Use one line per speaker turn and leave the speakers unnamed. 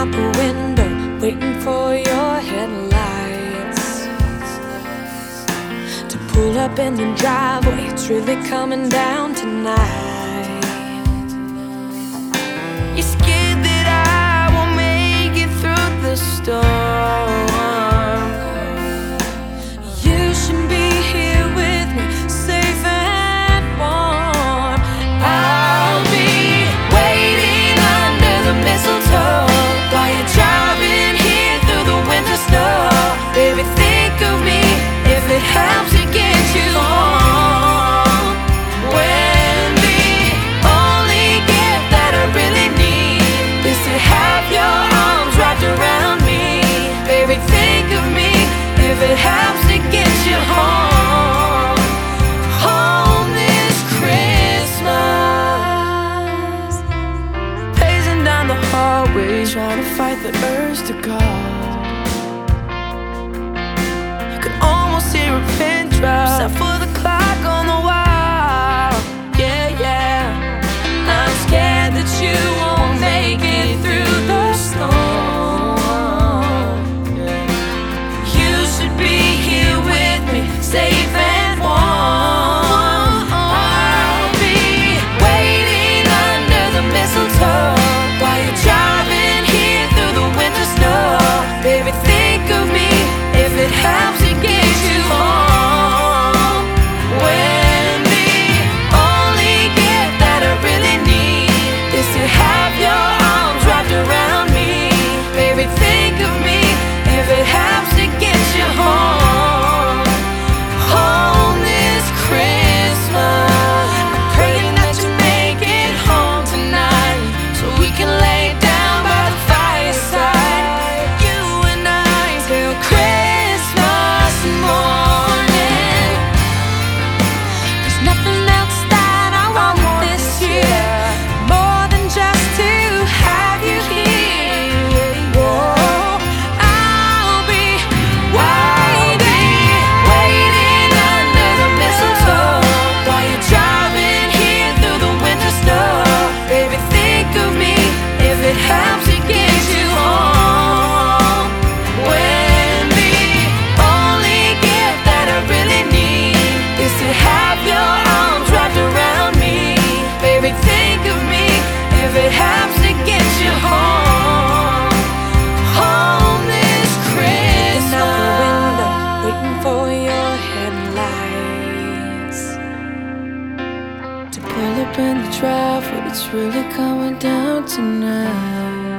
out the window, waiting for your headlights to pull up in the driveway. It's really coming down tonight. You're scared that I won't make it through the storm. You should be here with me, safe and warm. I'll be waiting under the mistletoe while you're driving here through the winter snow. Baby, think of me if it helps to get you home. When the only gift that I really need is to have your arms wrapped around me. Baby, think of me if it helps to get you home. Home this Christmas. Pacing down the hallway, trying to fight the urge to call. You can almost hear a pin drop, set for the clock on the wall. Yeah, yeah. I'm scared that you won't make it through the storm. You should be here with me, safe and warm. I'll be waiting under the mistletoe while you're driving here through the winter snow. Baby, think of me if it helps to get you home. When the only gift that I really need is to have your arms wrapped around me. Baby, think of me if it helps to get you home. Home this Christmas. I'm praying that you make it home tonight, so we can lay down by the fireside, you and I, till Christmas morning. There's nothing else that I want this year more than just to have you here. Whoa, I'll be waiting under the mistletoe while you're driving here through the winter snow. Baby, think of me if it helps to get you home. When the only gift that I really need is to have your arms wrapped around me. Baby, think of me if it helps to get you home. Home this Christmas. Out the window, waiting for your headlights to pull up in the driveway. It's really coming down tonight.